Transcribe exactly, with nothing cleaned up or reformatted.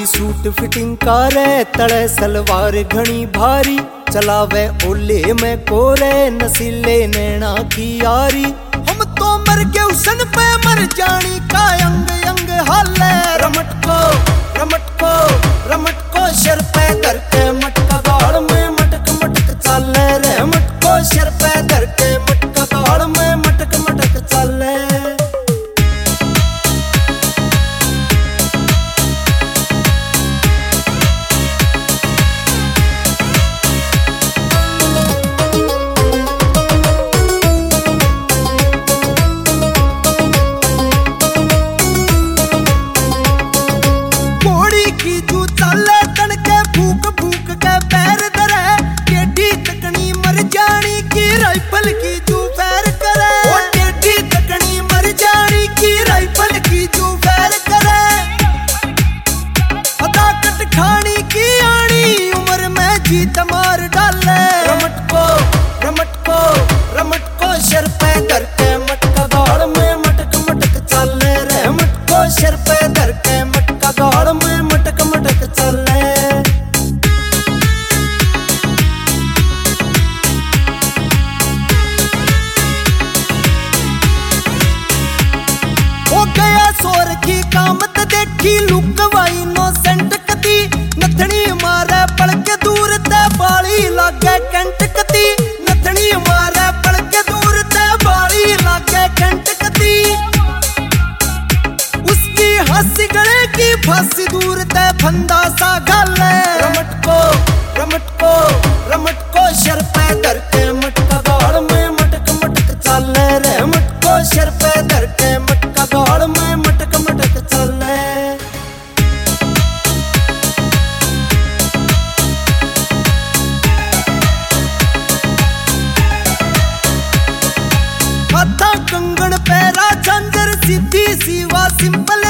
Sari suit fitting करे, तले सलवार घनी भारी, चलावे ओले में कोरे, नसीले नैना की यारी। हम तो मर गए उसन पे मर जानी का अंग अंग हाले। रमट को रमट को रमट को शर पे धर के मटका गाड़ में मटक मटक चाले रे। रमट को शर पे धर के मटका गाड़ में मटक मटक चाले। राइफल की जू फैर करे, ओ टेढ़ी तकनी मर जानी की राइफल की जू फैर करे। अदा कट खानी की आनी उम्र में जीत मार डाले। रमट को रमट को रमट को शर पे धर के मटका गाड़ में मटक मटक चाले रे। रमट को शर पे धर के मटका गाड़ में मटक मटक चाले। सोर की कामत देखी लुकवाई नो सेंट कती, नथनी मारे पड़ के दूर ते बाली लागे कंट कती। नथनी मारे पड़ के दूर ते बाली लागे कंट कती। उसकी हंसी गले की फांसी दूर ते फंदा सा गाले। रमट को रमट को रमट को शर पे धर के मटका गाड़ में मटक मटक चाले रे। रमट को शर पे धर के मटका गाड़ में मटक मटक चाले। हाथा कंगन पैरा झांझर, सीधी सीवा सिंपल